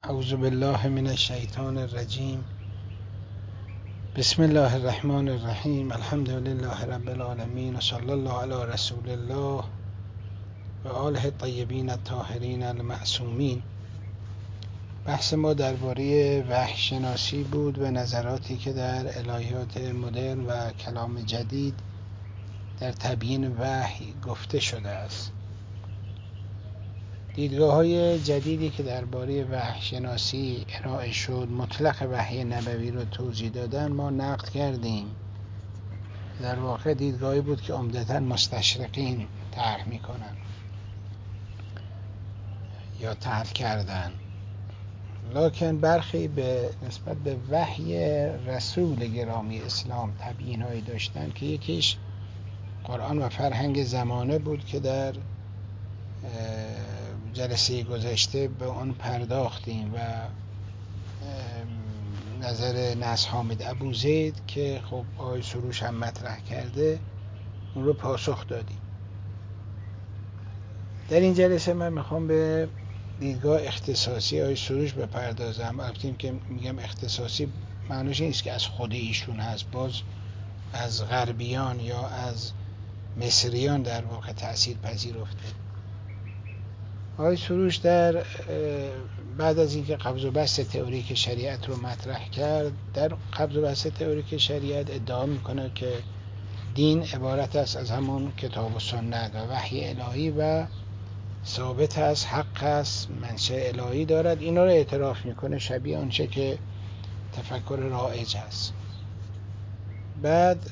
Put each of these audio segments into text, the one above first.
اعوذ بالله من الشیطان الرجیم. بسم الله الرحمن الرحیم. الحمد لله رب العالمین و صلی الله علی رسول الله و آله الطیبین الطاهرین المعصومین. بحث ما درباره وحی شناسی بود و نظراتی که در الهیات مدرن و کلام جدید در تبیین وحی گفته شده است. دیدگاه‌های جدیدی که درباره وحی شناسی ارائه شد، مطلق وحی نبوی رو توضیح دادن، ما نقد کردیم. در واقع دیدگاهی بود که عمدتاً مستشرقین طرح میکنن یا طرح کردن، لکن برخی به نسبت به وحی رسول گرامی اسلام تبیین‌هایی داشتن که یکیش قرآن و فرهنگ زمانه بود که در جلسه گذشته به آن پرداختیم و نظر نصر حامد ابوزید که خب آقای سروش هم مطرح کرده اون رو پاسخ دادیم. در این جلسه من میخوام به دیدگاه اختصاصی آقای سروش بپردازم. البته که میگم اختصاصی معنیش نیست که از خود ایشون هست، باز از غربیان یا از مصریان در واقع تأثیر پذیرفته. آقای سروش در بعد از اینکه قبض و بسط تئوریک شریعت رو مطرح کرد، در قبض و بسط تئوریک شریعت ادعا میکنه که دین عبارت است از همون کتاب و سنت و وحی الهی و ثابت است، حق است، منشأ الهی دارد. اینا رو اعتراف میکنه، شبیه آنچه که تفکر رایج است. بعد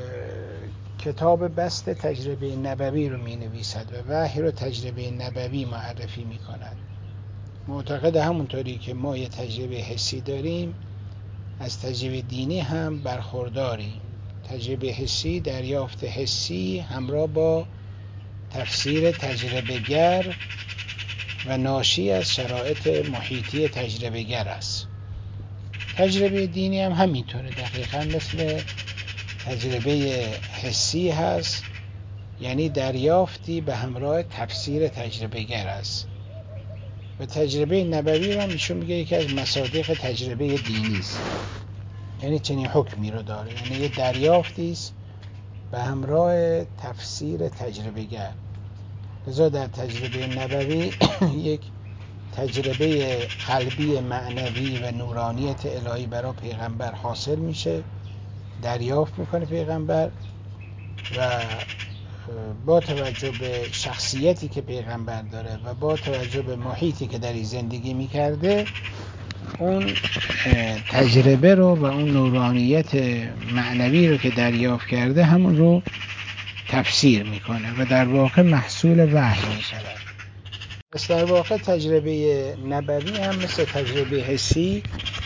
کتاب بسط تجربه نبوی رو می نویسد و وحی رو تجربه نبوی معرفی می کند. معتقد همونطوری که ما یه تجربه حسی داریم، از تجربه دینی هم برخورداریم. تجربه حسی، دریافت حسی همراه با تفسیر تجربه گر و ناشی از شرایط محیطی تجربه گر است. تجربه دینی هم همینطوره، دقیقا مثل تجربه حسی هست، یعنی دریافتی به همراه تفسیر تجربه گر است. و تجربه نبوی رو هم ایشون میگه یکی از مصادیق تجربه دینی است، یعنی چنین حکمی رو داره، یعنی یه دریافتی است به همراه تفسیر تجربه گر. لذا در تجربه نبوی یک تجربه قلبی معنوی و نورانیت الهی برای پیغمبر حاصل میشه، دریافت میکنه پیغمبر و با توجه به شخصیتی که پیغمبر داره و با توجه به محیطی که در این زندگی میکرده، اون تجربه رو و اون نورانیت معنوی رو که دریافت کرده همون رو تفسیر میکنه و در واقع محصول وحی میشود. پس در واقع تجربه نبوی هم مثل تجربه حسی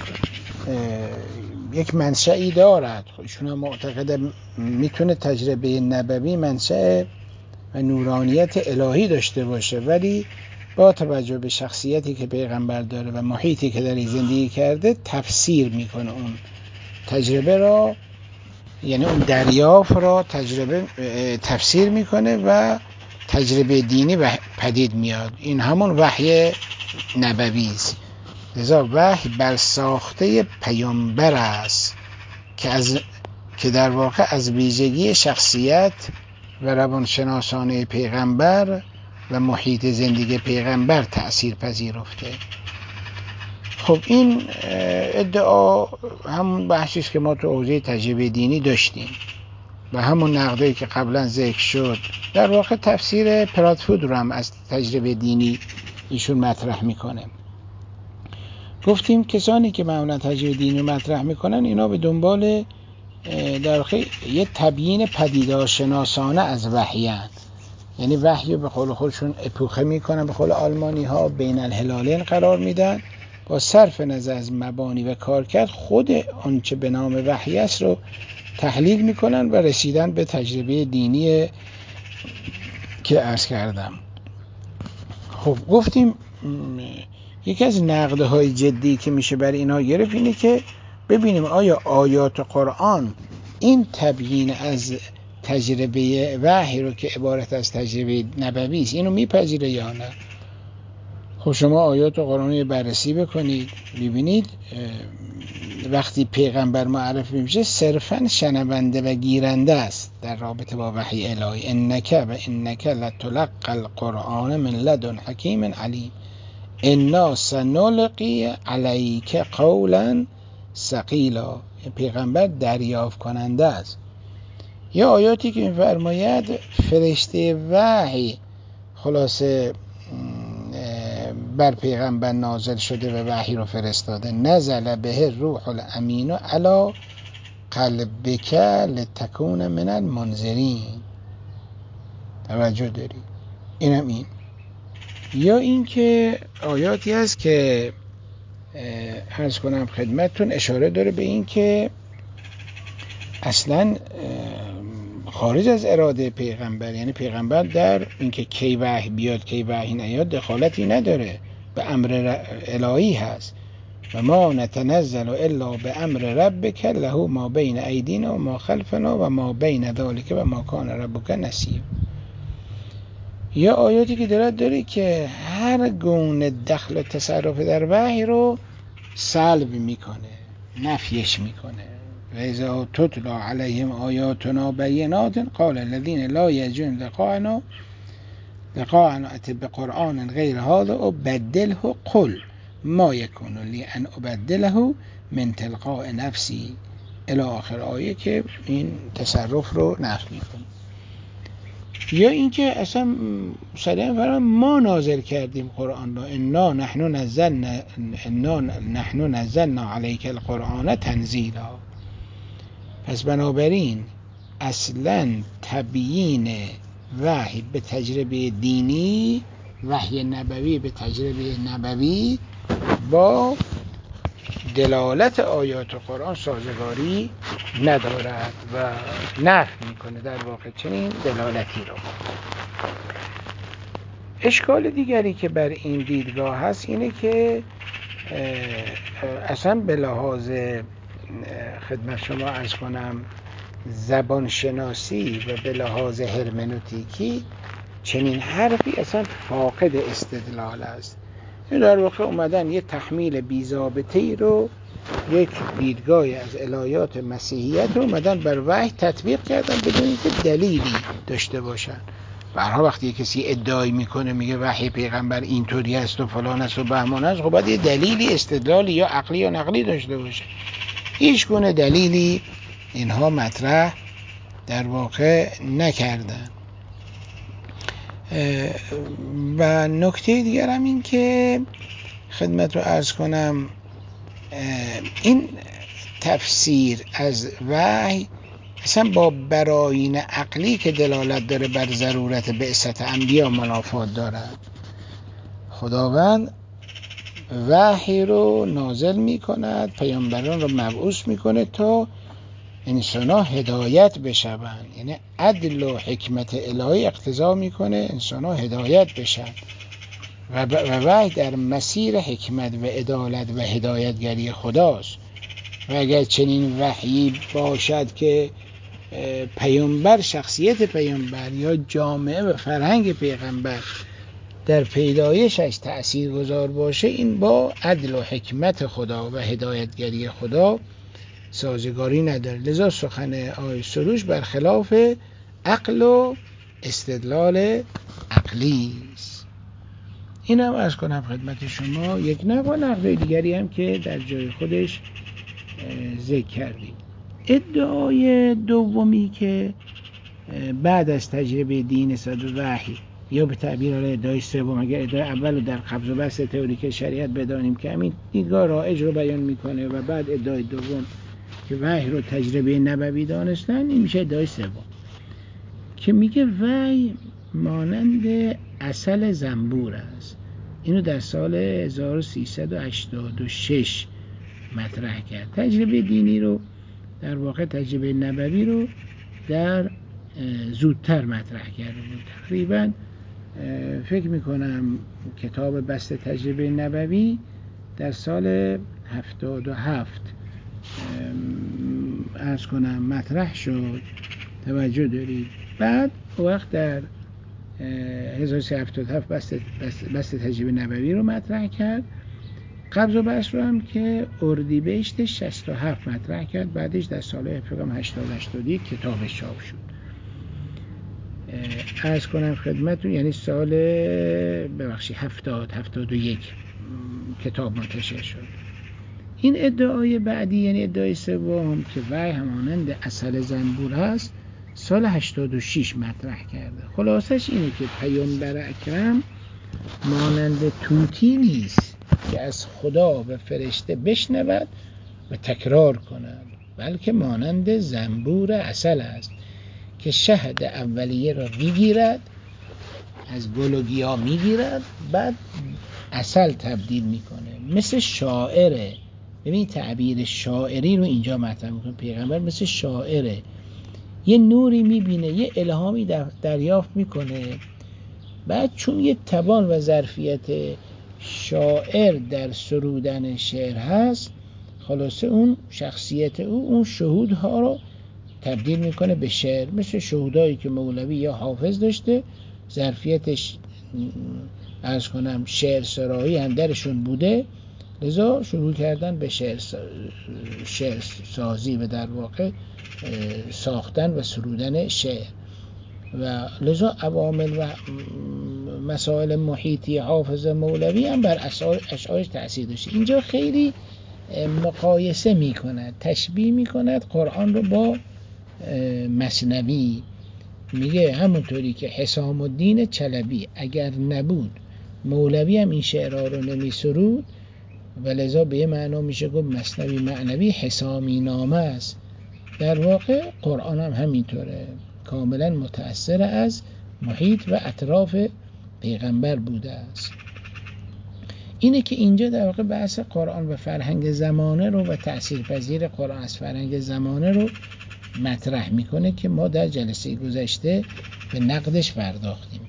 یک منشأی دارد. ایشون هم معتقد میتونه تجربه نبوی منشأ و نورانیت الهی داشته باشه، ولی با توجه به شخصیتی که پیغمبر داره و محیطی که در این زندگی کرده تفسیر میکنه اون تجربه را، یعنی اون دریافت را تفسیر میکنه و تجربه دینی پدید میاد. این همون وحی نبوی است. لذا وحی بر ساخته پیامبر است که در واقع از ویژگی شخصیت و روانشناسانه پیغمبر و محیط زندگی پیغمبر تأثیر پذیرفته. خب این ادعا همون بحثی است که ما تو حوزه تجربه دینی داشتیم و همون نقدی که قبلا ذکر شد. در واقع تفسیر پراتفود رو هم از تجربه دینی ایشون مطرح میکنه. گفتیم کسانی که معمولا تجربه دینی مطرح میکنن، اینا به دنبال در واقع یه تبیین پدیدارشناسانه از وحی‌اند، یعنی وحی به قول خودشون اپوخه میکنن، به قول آلمانی ها بین الهلالین قرار میدن، با صرف نظر از مبانی و کارکرد خود آنچه به نام وحی است رو تحلیل میکنن و رسیدن به تجربه دینی که عرض کردم. خب گفتیم یکی از نقدهای جدی که میشه بر اینا گرفت اینه که ببینیم آیا آیات قرآن این تبیین از تجربه وحی رو که عبارت از تجربه نبوی است اینو میپذیره یا نه. خب شما آیات قرآن رو بررسی بکنید، ببینید وقتی پیغمبر معرفی میشه صرفا شنونده و گیرنده است در رابطه با وحی الهی. انک لتلقى القرآن من لدن حکیم علیم انا سنلقی علیک قولا ثقیلا. پیغمبر دریافت کننده است. یا آیاتی که می‌فرماید فرشته وحی خلاصه بر پیغمبر نازل شده و وحی رو فرستاده. نزل به روح الامین علی قلبک لتکون من المنذرین. توجه داری؟ اینم این. یا این که آیاتی هست که عرض کنم خدمتتون اشاره داره به این که اصلا خارج از اراده پیغمبر، یعنی پیغمبر در اینکه کی وحی بیاد کی وحی نیاد دخالتی نداره، به امر الهی هست. و ما نتنزل الا به امر ربک له ما بین ایدینا و ما خلفنا و ما بین ذلک و ما کان ربک نسیا. یا آیاتی که داره که هر گونه دخل و تصرف در وحی رو سلب میکنه، نفیش میکنه. و اذا تتلی علیهم آیاتنا بینات قال الذین لا یرجون لقاءنا ات بقرآن غیر هذا ابدله قل ما یکون لی ان ابدله من تلقاء نفسی الی آخر آیه که این تصرف رو نفی میکنه. یا اینکه اصلا صریحا فرمان ما نازل کردیم قرآن را، انا نحن نزلنا علیک القرآن تنزیلا. پس بنابراین اصلا تبیین وحی به تجربه دینی، وحی نبوی به تجربه نبوی با دلالت آیات قرآن سازگاری ندارد و نفی میکنه در واقع چنین دلالتی رو. اشکال دیگری که بر این دیدگاه هست اینه که اصلا به لحاظ خدمت شما عرض کنم زبان شناسی و به لحاظ هرمنوتیکی چنین حرفی اصلا فاقد استدلال است. در واقع اومدن یه تحمیل بی‌ضابطه‌ای رو، یک دیدگاهی از الهیات مسیحیت رو اومدن بر وحی تطبیق کردن بدون اینکه دلیلی داشته باشن. برها وقتی کسی ادعای میکنه میگه وحی پیغمبر اینطوری است و فلان است و بهمان است، خب باید یه دلیلی استدلالی یا عقلی یا نقلی داشته باشه. هیچ گونه دلیلی اینها مطرح در واقع نکردن. و نکته دیگر هم این که خدمت رو عرض کنم این تفسیر از وحی اصلا با براهین عقلی که دلالت داره بر ضرورت بعثت انبیا منافات دارد. خداوند وحی رو نازل می کند، پیامبران رو مبعوث می کنه تا انسان‌ها هدایت بشوند، یعنی عدل و حکمت الهی اقتضا میکنه انسان‌ها هدایت بشن و وحی در مسیر حکمت و عدالت و هدایتگری خداست. و اگر چنین وحی باشد که پیامبر، شخصیت پیامبر یا جامعه و فرهنگ پیغمبر در پیدایشش تأثیر گذار باشه، این با عدل و حکمت خدا و هدایتگری خدا سازگاری نداره. لذا سخن آقای سروش برخلاف عقل و استدلال عقلی است. اینم عرض کنم خدمت شما یک نقل دیگری هم که در جای خودش ذکر کردیم. ادعای دومی که بعد از تجربه دین صد وحی یا به تعبیر ادعای سوم، اگر ادعای اول رو در قبض و بسط تئوریک شریعت بدانیم که همین دیدگاه رایج رو بیان میکنه و بعد ادعای دوم که وحی رو تجربه نبوی دانستن، این میشه ادعای سوم که میگه وحی مانند عسل زنبور است. اینو در سال 1386 مطرح کرد. تجربه دینی رو در واقع تجربه نبوی رو در زودتر مطرح کرده بود. تقریبا فکر میکنم کتاب بسط تجربه نبوی در سال 77 عرض کنم مطرح شد. توجه دارید. بعد وقت در 1377 بست تجربه نبوی رو مطرح کرد. قبض و بسط رو هم که اردیبهشت 67 مطرح کرد. بعدش در سال فکرم 80 کتابش چاپ شد. عرض کنم خدمتتون یعنی سال 71 کتاب منتشر شد. این ادعای بعدی یعنی ادعای سوم که وحی همانند عسل زنبور هست سال 86 مطرح کرده. خلاصش اینه که پیامبر اکرم مانند طوطی نیست که از خدا و فرشته بشنود و تکرار کند، بلکه مانند زنبور عسل است که شهد اولیه را میگیرد، از گل و گیاه میگیرد، بعد عسل تبدیل میکنه. مثل شاعره. ببین تعبیر شاعری رو اینجا مطرح میکنه. پیغمبر مثل شاعره، یه نوری میبینه، یه الهامی دریافت میکنه، بعد چون یه توان و ظرفیت شاعر در سرودن شعر هست، خلاصه اون شخصیت اون شهودها رو تبدیل میکنه به شعر. مثل شهودایی که مولوی یا حافظ داشته، ظرفیتش عرض کنم شعر سرایی هم درشون بوده، لذا شروع کردن به شعر سازی و در واقع ساختن و سرودن شعر. و لذا عوامل و مسائل محیطی حافظ مولوی هم بر اشعارش تأثیر داشته. اینجا خیلی مقایسه میکند، تشبیه میکند قرآن رو با مثنوی. میگه همونطوری که حسام الدین چلبی اگر نبود مولوی هم این شعرها رو نمیسرود، و لذا به یه معنا میشه گفت مثنوی معنوی حسامی نامه است. در واقع قرآن هم همینطوره، کاملا متأثر از محیط و اطراف پیغمبر بوده است. اینه که اینجا در واقع بحث قرآن و فرهنگ زمانه رو و تأثیرپذیر قرآن از فرهنگ زمانه رو مطرح میکنه که ما در جلسه گذشته به نقدش پرداختیم.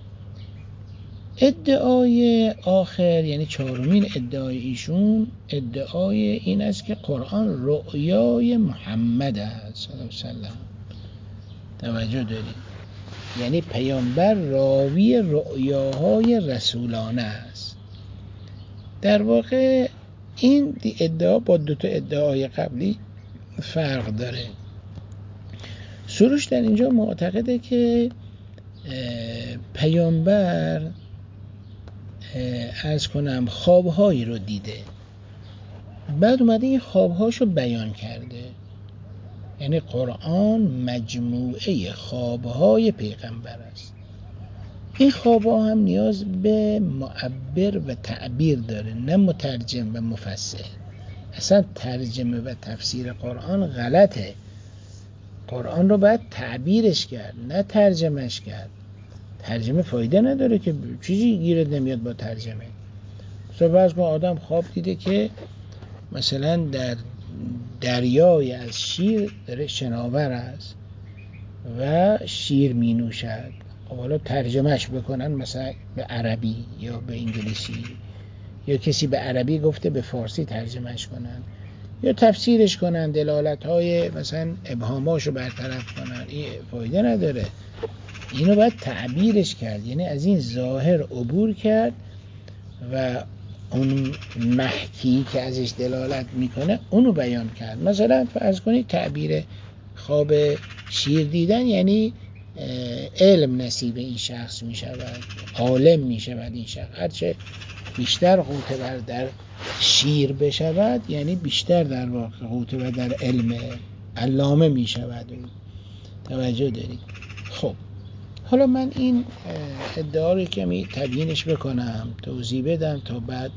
ادعای آخر یعنی چهارمین ادعای ایشون، ادعای این است که قرآن رؤیای محمد است صلی الله علیه وسلم. توجه دارید؟ یعنی پیامبر راوی رؤیاهای رسولانه است. در واقع این ادعا با دو تا ادعای قبلی فرق داره. سروش در اینجا معتقده که پیامبر عرض کنم خوابهایی رو دیده، بعد اومده این خوابهاشو بیان کرده. یعنی قرآن مجموعه خوابهای پیغمبر است. این خوابها هم نیاز به معبر و تعبیر داره، نه مترجم و مفسر. اصلا ترجمه و تفسیر قرآن غلطه. قرآن رو باید تعبیرش کرد، نه ترجمهش کرد. ترجمه فایده نداره که چیزی گیرت نمیاد با ترجمه. فرض کن آدم خواب دیده که مثلا در دریای از شیر داره شناور است و شیر می نوشد. حالا ترجمهش بکنن مثلا به عربی یا به انگلیسی، یا کسی به عربی گفته به فارسی ترجمهش کنن، یا تفسیرش کنن، دلالت‌های مثلا ابهاماشو برطرف کنن. این فایده نداره. اینو باید تعبیرش کرد، یعنی از این ظاهر عبور کرد و اون محکی که ازش دلالت میکنه اونو بیان کرد. مثلا فرض کنید تعبیر خواب شیر دیدن یعنی علم نصیب این شخص میشود، عالم میشود این شخص. هرچه بیشتر غوطه ور در شیر بشود یعنی بیشتر در واقع غوطه ور در علم، علامه میشود. توجه دارید؟ خب حالا من این ادعا رو کمی تبیینش بکنم، توضیح بدم تا بعد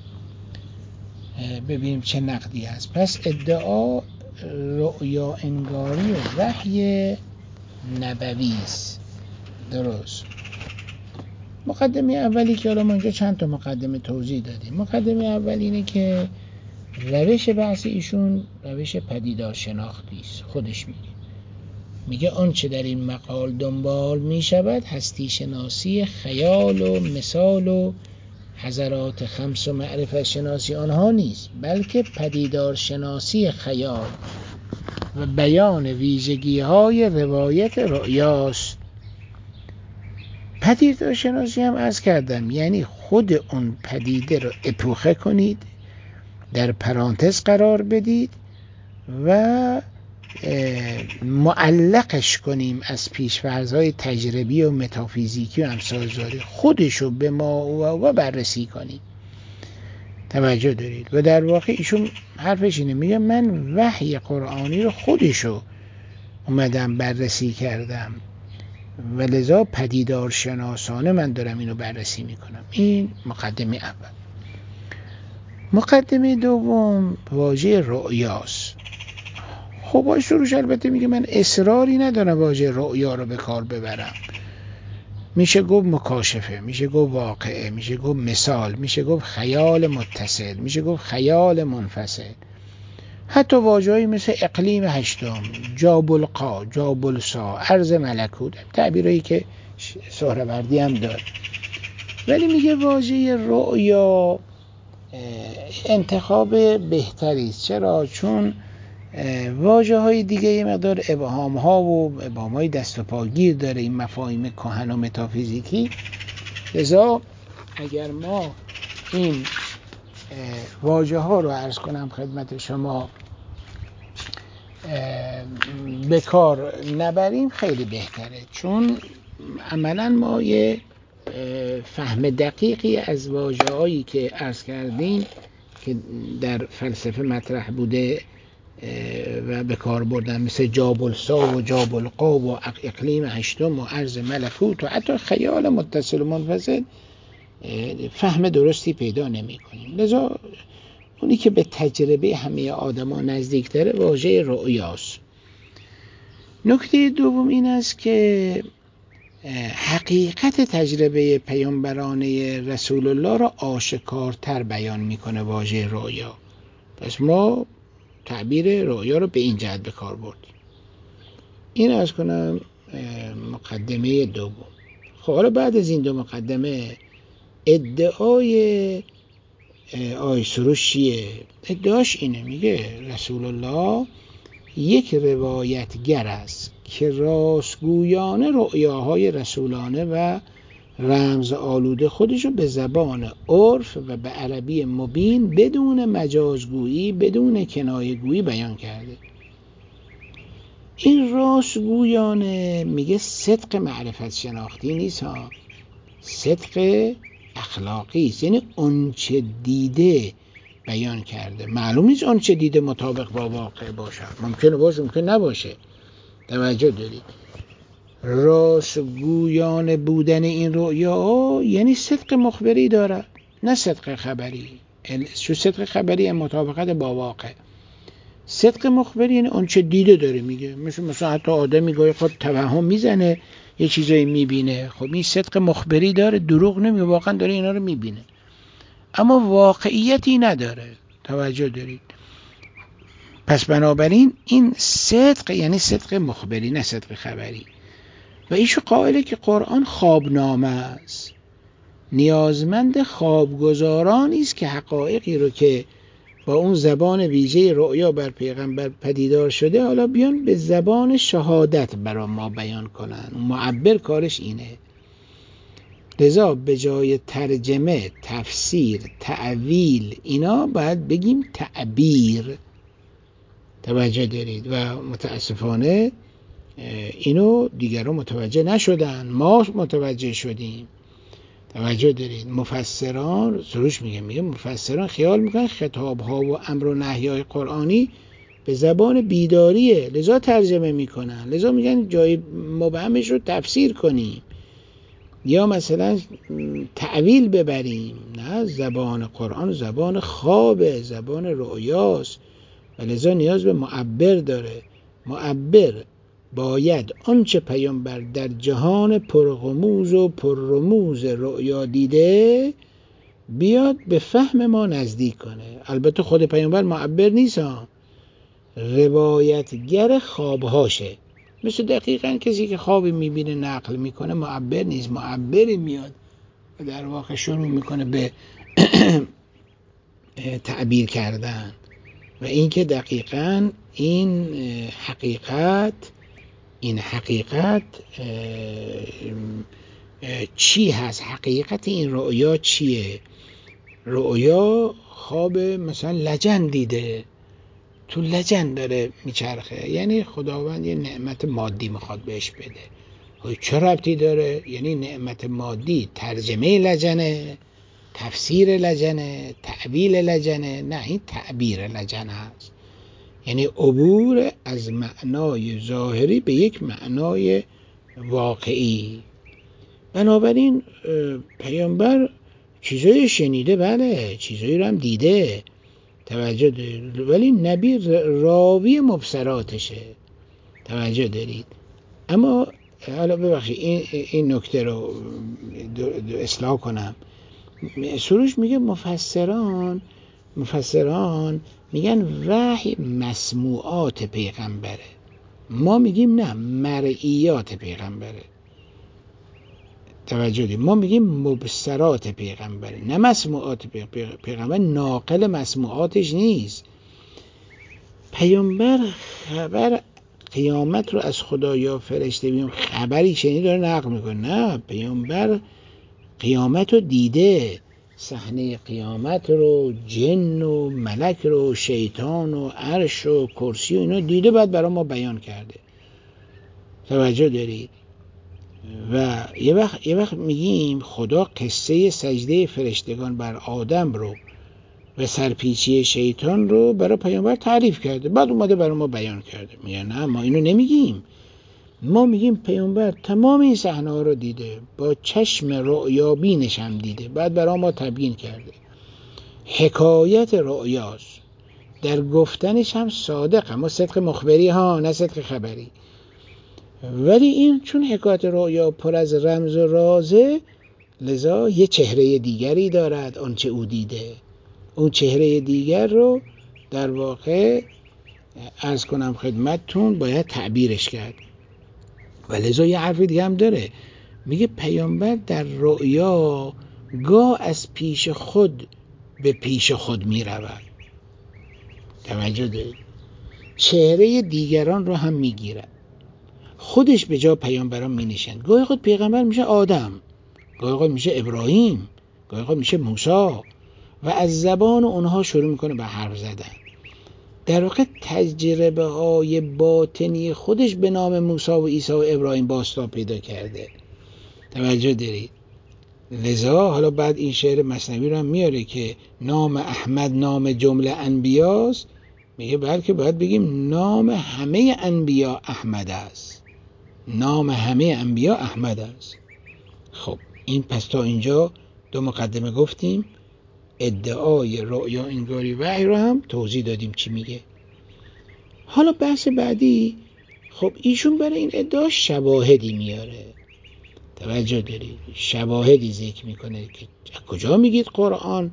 ببینیم چه نقدی هست. پس ادعا رؤیا انگاری و وحی نبوی است. درست. مقدمه اولی که حالا ما اینجا چند تا مقدمه توضیح دادیم. مقدمه اول اینه که روش بحث ایشون روش پدیدار شناختی است. خودش میگه آنچه در این مقال دنبال می شود هستی شناسی خیال و مثال و حضرات خمس و معرفت شناسی آنها نیست، بلکه پدیدار شناسی خیال و بیان ویژگی های روایت رؤیاست. پدیدارشناسی هم عرض کردم یعنی خود اون پدیده رو اپوخه کنید، در پرانتز قرار بدید و معلقش کنیم از پیش‌فرض‌های تجربی و متافیزیکی و امثال‌ذالک، خودشو به ما و بررسی کنیم. توجه دارید؟ و در واقع ایشون حرفش اینه، میگه من وحی قرآنی رو خودشو اومدم بررسی کردم و لذا پدیدار شناسانه من دارم اینو بررسی میکنم. این مقدمه اول. مقدمه دوم واژه رؤیاست. خب آقای سروش البته میگه من اصراری ندارم واژه رؤیا رو به کار ببرم، میشه گفت مکاشفه، میشه گفت واقعه، میشه گفت مثال، میشه گفت خیال متصل، میشه گفت خیال منفصل، حتی واژه‌ای مثل اقلیم هشتم، جاب القا، جاب السا، عرض ملکوت، تعبیرایی که سهروردی هم داره. ولی میگه واژه رؤیا انتخاب بهتری است. چرا؟ چون واژه های دیگه یه مقدار ابهام ها و ابهام های دست و پاگیر داره، این مفاهیم کهن و متافیزیکی. لذا اگر ما این واژه ها رو عرض کنم خدمت شما به کار نبریم خیلی بهتره، چون عملا ما یه فهم دقیقی از واژه هایی که عرض کردیم که در فلسفه مطرح بوده و به کار بردن، مثل جاب السا و جاب القا و اقلیم هشتم و عرض ملکوت و حتی خیال متصل و منفصل، فهم درستی پیدا نمی کنیم. لذا اونی که به تجربه همه آدما نزدیک تره واژه رؤیاست. نکته دوم این است که حقیقت تجربه پیامبران رسول الله را آشکارتر بیان میکنه واژه رؤیا. پس ما تعبیر رؤیا رو به این جهت به کار بردیم. این از کنم مقدمه دوم. خب حالا بعد از این دو مقدمه ادعای آی سروش چیه؟ ادعاش اینه، میگه رسول الله یک روایتگر است که راستگویانه رؤیاهای رسولانه و رمز آلوده خودشو به زبان عرف و به عربی مبین بدون مجازگویی، بدون کنایه‌گویی بیان کرده. این راستگویانه میگه صدق معرفت شناختی نیست ها، صدق اخلاقی است. یعنی اونچه دیده بیان کرده. معلوم نیست اونچه دیده مطابق با واقع باشه، ممکنه باشه ممکن نباشه. توجه دارید؟ راستگویانه بودن این رؤیا یعنی صدق مخبری داره، نه صدق خبری. چون صدق خبری هم مطابقت با واقع، صدق مخبری یعنی اونچه دیده داره میگه. مثلا حتی آدمی گاهی خود توهم میزنه، یه چیزایی میبینه، خب این صدق مخبری داره، دروغ نمیگه، واقعا داره اینا رو میبینه، اما واقعیتی نداره. توجه دارید؟ پس بنابراین این صدق یعنی صدق مخبری، نه صدق خبری. و ایشو قائله که قرآن خوابنامه است، نیازمند خوابگزارانی است که حقایقی رو که با اون زبان ویژه رؤیا بر پیغمبر پدیدار شده حالا بیان به زبان شهادت برای ما بیان کنن. معبر کارش اینه. لذا به جای ترجمه، تفسیر، تعویل اینا باید بگیم تعبیر. توجه دارید؟ و متاسفانه اینو دیگران متوجه نشدن، ما متوجه شدیم. توجه دارید؟ مفسران سروش میگه مفسران خیال میکنن خطاب ها و امر و نهی های قرآنی به زبان بیداریه، لذا ترجمه میکنن، لذا میگن جای مبهمش رو تفسیر کنیم یا مثلا تعویل ببریم. نه، زبان قرآن زبان خوابه، زبان رؤیاست و لذا نیاز به معبر داره. معبر باید آنچه پیامبر در جهان پرغموز و پررموز رؤیا دیده بیاد به فهم ما نزدیک کنه. البته خود پیامبر معبر نیست ها، روایتگر خوابهاشه. مثل دقیقاً کسی که خوابی میبینه نقل میکنه معبر نیست. معبری میاد و در واقع شروع میکنه به تعبیر کردن. و این که دقیقاً این حقیقت چی هست، حقیقت این رؤیا چیه. رؤیا خواب مثلا لجن دیده، تو لجن داره میچرخه، یعنی خداوند یه نعمت مادی میخواد بهش بده. چه ربطی داره؟ یعنی نعمت مادی ترجمه لجنه، تفسیر لجنه، تعبیل لجنه؟ نه، این تعبیر لجنه هست، یعنی عبور از معنای ظاهری به یک معنای واقعی. بنابراین پیامبر چیزایی شنیده، بله چیزایی رو هم دیده، توجه دارید، ولی نبی راوی مبصراتشه، توجه دارید. اما حالا ببخشید این نکته رو اصلاح کنم. سروش میگه مفسران میگن وحی مسموعات پیغمبره، ما میگیم نه، مرئیات پیغمبره، توجه دید، ما میگیم مبصرات پیغمبره نه مسموعات پیغمبر ناقل مسموعاتش نیست. پیامبر خبر قیامت رو از خدا یا فرشته بیم خبری شنید داره نقل میکنه، نه، پیامبر قیامت رو دیده، صحنه قیامت رو، جن و ملک رو، شیطان و عرش و کرسی و اینا دیده، بعد برای ما بیان کرده، توجه دارید. و یه وقت میگیم خدا قصه سجده فرشتگان بر آدم رو و سرپیچی شیطان رو برای پیامبر تعریف کرده، بعد اومده برای ما بیان کرده. میگه نه، ما اینو نمیگیم، ما میگیم پیامبر تمام این صحنه ها رو دیده، با چشم رؤیابینش هم دیده، بعد برای ما تبیین کرده. حکایت رؤیاست، در گفتنش هم صادق، اما صدق مخبری ها، نه صدق خبری. ولی این چون حکایت رؤیا پر از رمز و رازه، لذا یه چهره دیگری دارد آنچه او دیده. اون چهره دیگر رو در واقع عرض کنم خدمتتون باید تعبیرش کرد. و لذا یه حرف دیگه هم داره، میگه پیامبر در رؤیا گاه از پیش خود به پیش خود میرود، توجه دارید، چهره دیگران رو هم میگیرد، خودش به جا پیامبران مینشند. گاهی خود پیغمبر میشه آدم، گاهی خود میشه ابراهیم، گاهی خود میشه موسی و از زبان اونها شروع میکنه به حرف زدن. در واقع تجربه های باطنی خودش به نام موسی و عیسی و ابراهیم باستا پیدا کرده، توجه دارید. لذا حالا بعد این شعر مثنوی رو هم میاره که نام احمد نام جمله انبیاست، میگه بلکه باید بگیم نام همه انبیا احمد است، نام همه انبیا احمد است. خب این پس تا اینجا دو مقدمه گفتیم، ادعای رؤیا انگاری وحی رو هم توضیح دادیم چی میگه. حالا بحث بعدی، خب ایشون برای این ادعا شواهدی میاره، توجه دارید، شواهدی ذکر میکنه که کجا میگید قرآن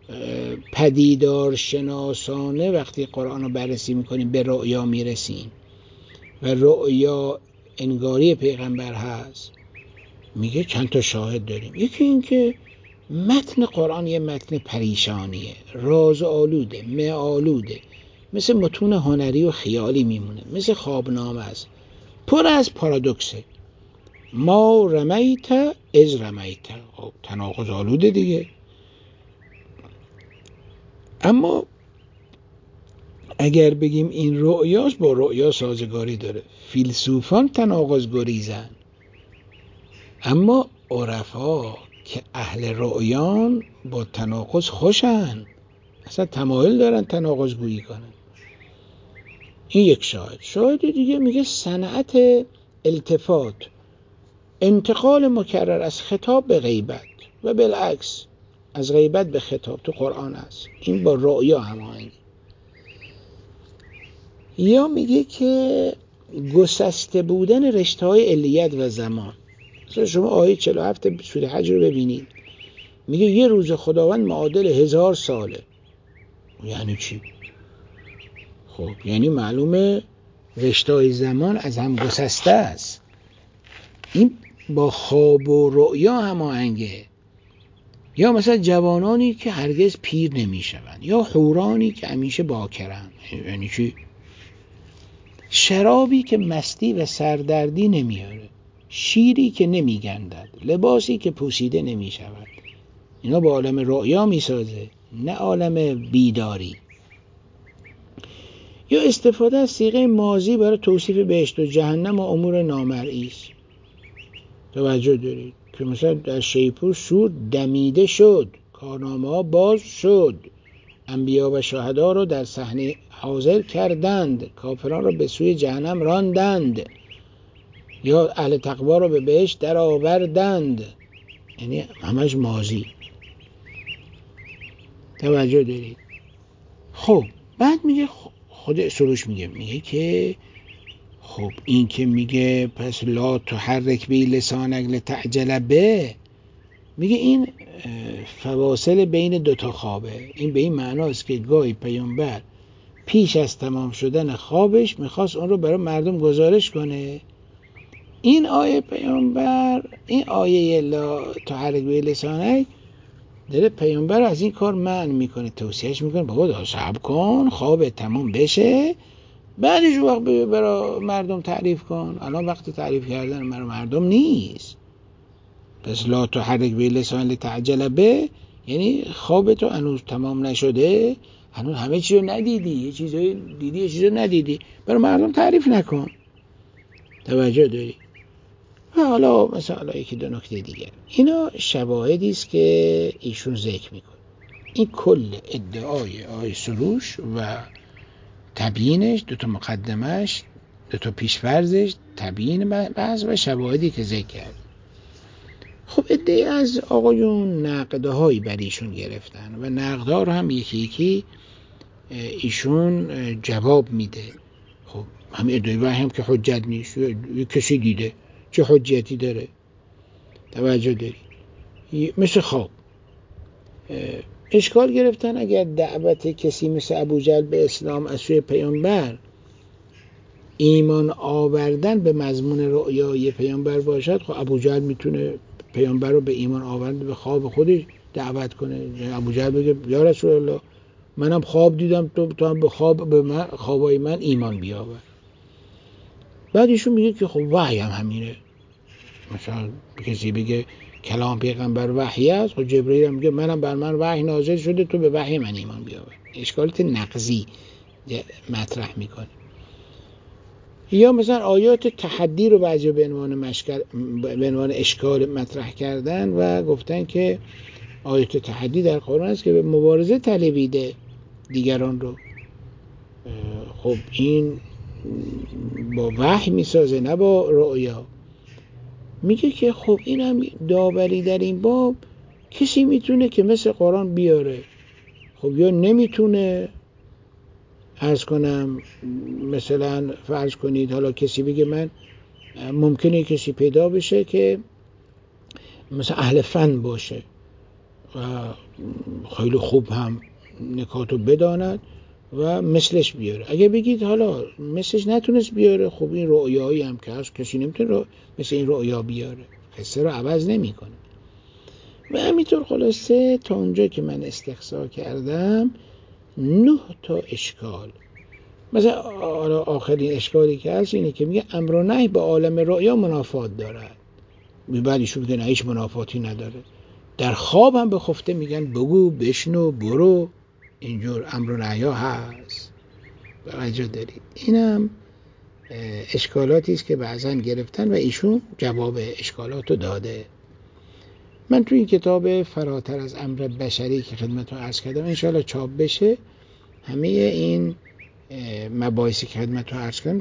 پدیدار شناسانه وقتی قرآن رو بررسی میکنیم به رؤیا میرسیم و رؤیا انگاری پیغمبر هست. میگه چند تا شاهد داریم. یکی این که متن قرآن یه متن پریشانیه، راز آلوده، معالوده، مثل متون هنری و خیالی میمونه، مثل خوابنامه است، پر از پارادوکسه. ما رمیت از رمیت، تناقض آلوده دیگه. اما اگر بگیم این رؤیاست، با رؤیا سازگاری داره، فیلسوفان تناقض گریزن، اما عرفا که اهل رؤیان با تناقض خوشن، اصلا تمایل دارن تناقض گویی کنن. این یک شاهد. شاهد دیگه میگه صنعت التفات، انتقال مکرر از خطاب به غیبت و بالعکس از غیبت به خطاب تو قرآن هست، این با رؤیا هماهنگه. یا میگه که گسسته بودن رشته‌های علیت و زمان. مثلا شما آیه 47 سوره حج رو ببینید، میگه یه روز خداوند معادل 1000 ساله. یعنی چی؟ خب یعنی معلومه رشته‌های زمان از هم گسسته است. این با خواب و رؤیا هماهنگه. یا مثلا جوانانی که هرگز پیر نمیشوند، یا حورانی که همیشه باکرند. یعنی چی؟ شرابی که مستی و سردردی نمیاره. شیری که نمی گندد، لباسی که پوسیده نمی شود. اینا با عالم رؤیا می سازه، نه عالم بیداری. یا استفاده از صیغه ماضی برای توصیف بهشت و جهنم و امور نامرئی است. توجه دارید که مثلا در شیپور سور دمیده شد، کارنامه ها باز شد، انبیا و شهدا رو در صحنه حاضر کردند، کافران رو به سوی جهنم راندند، یا اهل تقوا رو به بهشت در آوردند. یعنی همش ماضی. توجه دارید. خب بعد میگه خود سروش میگه که خب این که میگه پس لا تحرک بی لسانک لتعجل به، میگه این فواصل بین دوتا خوابه. این به این معناست که گاهی پیامبر پیش از تمام شدن خوابش میخواست اون رو برای مردم گزارش کنه. این آیه پیامبر، این آیه لا تحرک بی لسانک داره پیامبر از این کار منع میکنه، توصیهش میکنه بابا صبر کن خواب تمام بشه بعدش وقت برای مردم تعریف کن. الان وقت تعریف کردن برای مردم نیست. پس لا تحرک به لسان لتعجل به یعنی خواب تو هنوز تمام نشده، هنوز همه چیز رو ندیدی، یه چیزایی دیدی یه چیز رو ندیدی، برای مردم تعریف نکن. توجه داری؟ حالا مثلا یکی دو نکته دیگر، اینا شواهدی است که ایشون ذکر میکنه. این کل ادعای آقای سروش و تبیینش، دوتا مقدمش، دوتا پیشفرزش، تبیین بحث و شواهدی که ذکر کرد. خب ادعای از آقایون نقدهایی بر ایشون گرفتن و نقدها رو هم یکی یکی ایشون جواب میده. خب همین ادعای وحی هم که حجت نیست، کسی دیده چه حجتی داره؟ توجه داری؟ مثل خواب اشکال گرفتن اگر دعوت کسی مثل ابوجهل به اسلام از سوی پیامبر ایمان آوردن به مضمون رؤیای پیامبر باشد، خب ابوجهل میتونه پیامبر رو به ایمان آوردن به خواب خودش دعوت کنه. ابوجهل بگه یا رسول الله منم خواب دیدم، تو هم به خوابای من ایمان بیاور. بعد ایشون میگه که خب وحی هم همینه. مثلا کسی بگه کلام پیغمبر وحی است، خب جبرئیل هم میگه منم بر من وحی نازل شده، تو به وحی من ایمان بیاور. اشکالات نقضی مطرح میکنه. یا مثلا آیات تحدی رو بعضی به عنوان اشکال مطرح کردن و گفتن که آیات تحدی در قرآن است که به مبارزه طلبیده دیگران رو. خب این با وحی میسازه نه با رؤیا. میگه که خب این هم داوری در این باب کسی میتونه که مثل قرآن بیاره، خب یا نمیتونه. عرض کنم مثلا فرض کنید حالا کسی بگه من ممکنه کسی پیدا بشه که مثلا اهل فن باشه و خیلی خوب هم نکاتو بداند و مثلش بیاره. اگه بگید حالا مثلش نتونست بیاره، خب این رؤیایی هم که هست کسی نمیتونه مثل این رؤیا بیاره، قصه رو عوض نمیکنه. و همینطور خلاصه تا اونجا که من استقصا کردم 9 تا اشکال. مثلا آخرین اشکالی که هست اینه که میگه امر و نهی با عالم رؤیا منافات دارد. بعدیشون میگه نه هیچ منافاتی نداره. در خواب هم به خفته میگن بگو بشنو برو، اینجور امر و نهی هست. توجه دارید. اینم اشکالاتی است که بعضا گرفتن و ایشون جواب اشکالاتو داده. من تو این کتاب فراتر از امر بشری که خدمتتون عرض کردم انشاءالله چاپ بشه، همه این مباحثی که خدمتتون عرض کردم